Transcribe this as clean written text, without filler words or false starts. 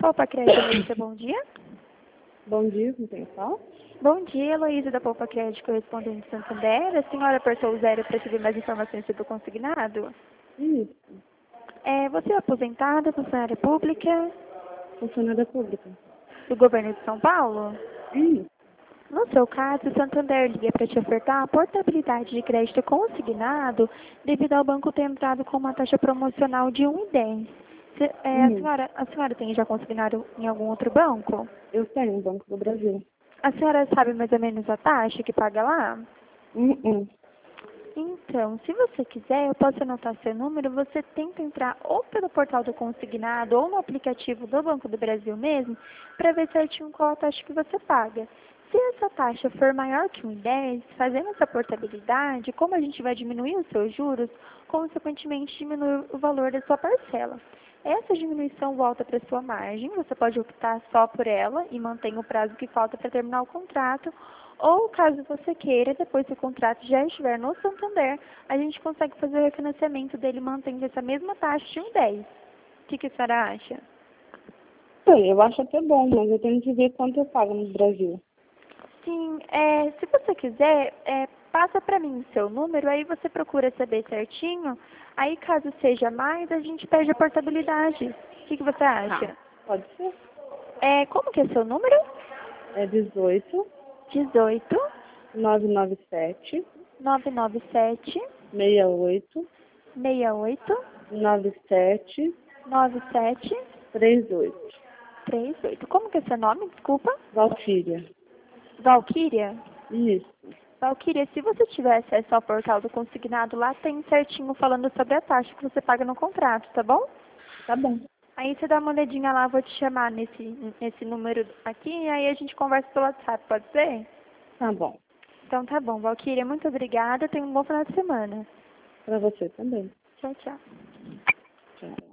Poupa Crédito, Heloísa, bom dia. Bom dia, com quem fala? Bom dia, Heloísa da Poupa Crédito, correspondente de Santander. A senhora apertou o 0 para receber mais informações sobre o consignado? Isso, Você é aposentada, funcionária pública funcionária pública. do governo de São Paulo? Isso, No seu caso, o Santander liga para te ofertar a portabilidade de crédito consignado devido ao banco ter entrado com uma taxa promocional de 1,10. A senhora tem já consignado em algum outro banco? eu tenho o Banco do Brasil. A senhora sabe mais ou menos a taxa que paga lá? Uhum. Então, se você quiser, eu posso anotar seu número. Você tenta entrar ou pelo portal do consignado ou no aplicativo do Banco do Brasil mesmo, para ver certinho qual a taxa que você paga. Se essa taxa for maior que 1,10, fazendo essa portabilidade, como a gente vai diminuir os seus juros, consequentemente diminui o valor da sua parcela. Essa diminuição volta para sua margem, você pode optar só por ela e mantém o prazo que falta para terminar o contrato, ou caso você queira, depois que o contrato já estiver no Santander, a gente consegue fazer o refinanciamento dele mantendo essa mesma taxa de 1,10. O que a senhora acha? Sim, eu acho até bom, mas eu tenho que ver quanto eu pago no Brasil. Sim, se você quiser, passa para mim o seu número, aí você procura saber certinho, aí caso seja mais, a gente pede a portabilidade. O que você acha? Pode ser? Como que é seu número? É 18 18 997 997 68 68 97 97 38. 38. Como que é seu nome? Desculpa. Valquíria. Valquíria? Isso, Valquíria, se você tiver acesso ao portal do consignado, lá tem certinho falando sobre a taxa que você paga no contrato, tá bom? tá bom. Aí você dá uma olhadinha lá, vou te chamar nesse número aqui, e aí a gente conversa pelo WhatsApp, pode ser? Tá bom. Então tá bom, Valquíria, muito obrigada, tenha um bom final de semana. Pra você também. Tchau, tchau. Tchau.